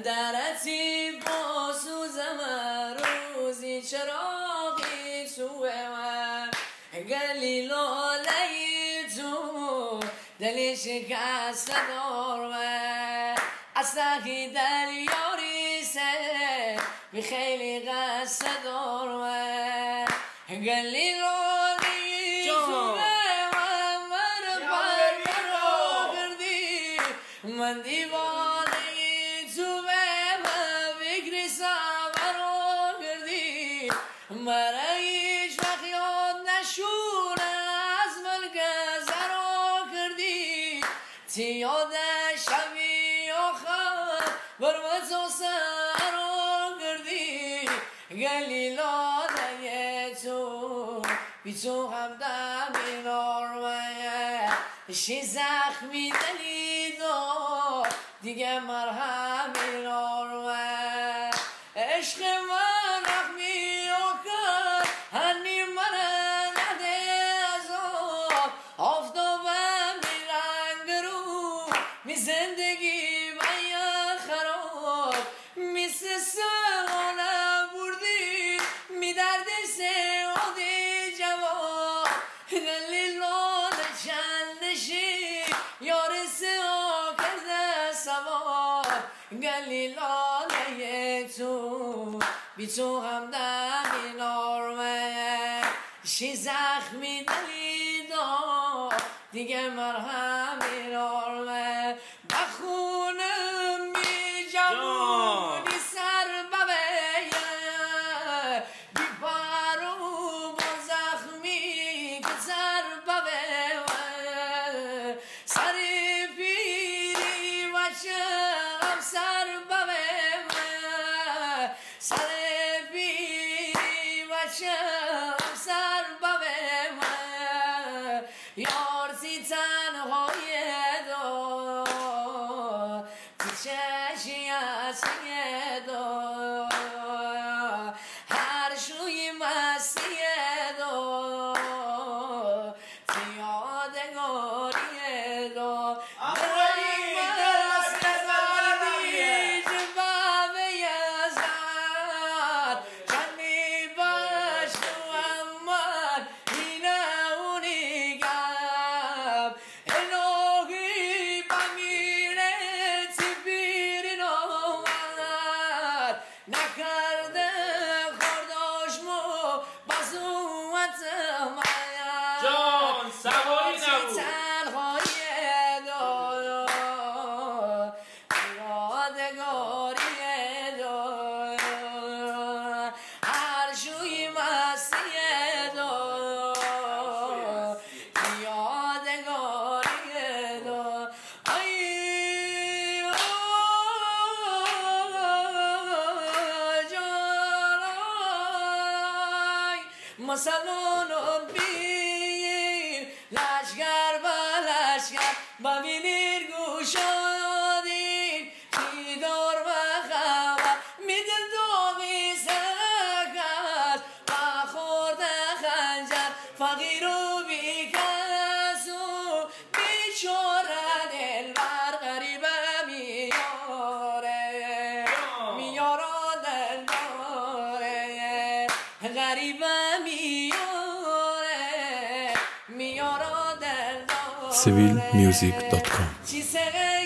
درتی با سوزم روزی چراغی توه من گلی لاله تو دلی شکست دار من اصلاحی دل یاری سه بی خیلی قصد دار من گلی لاله تو من پر کردی من دیوانه تو به فکری سوار کردی مرا هیچ وقت یاد نشونه از من گذرا کردی تی یاد شبی آخر بر من تو سرا کردی گلی لاله تو بی تو همدم نارمه شی زخمی دلی دار دیگه مرهمی نارمه عشق من رحمی آکر هنی من نده از آفتابم می رنگ رو می زندگی باید خراب می سسانه بردی می درد سعادی جواب دلیل چندشی یار سعا کرده سوار گلی لاله تو بی تو همدم نارمه شی زخمی دلی دار دیگه مرهمی نارمه بخونم بی جوونی سر ببه بی پارو با زخمی که سر ببه سر پیری و چرم سر ببه سر پیری و چرم سر ببه یار سی تنهای دو تی چشی اصلی دو هر شوی مستی دو تی یادگاری دو نکرده خورداش مو بازوات مایا جان سواری نبود تنهایی دو یادگاری دو هر شوی مستی دو یادگاری دو مسلمان بیر لشگر با لشگر ببینیر گوشادین چی دار و خبر میدل داغی سکر و خورده خنجر فقیر و بیکس و بیچاره دلبر غریبه میاره میاره دلباره غریبه civilmusic.com